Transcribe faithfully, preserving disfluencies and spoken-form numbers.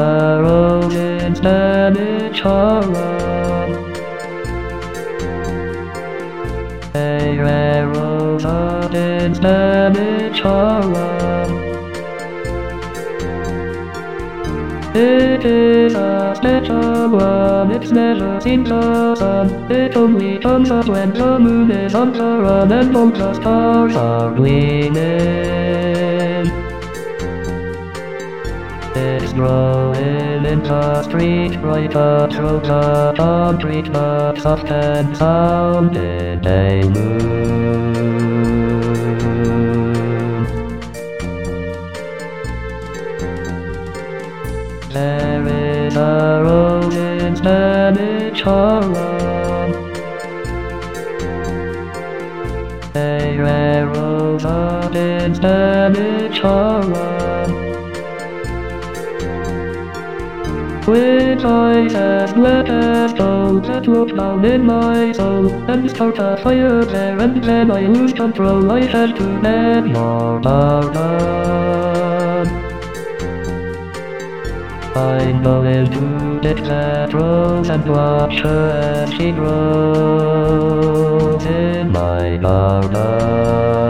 a rose instead it's haram. A red rose instead it's haram. It is a special one, it's never seen the sun. It only comes up when the moon is on the run and all the stars are gleaming. It's growing in the street, right up through the concrete, but soft and sound in a moon. There is a rose instead it's haram. A red rose instead it's haram. With eyes as black as coal that look down in my soul and start a fire there, and then I lose control. I had to beg your pardon. I'm going to pick that rose and watch her as she grows in my garden.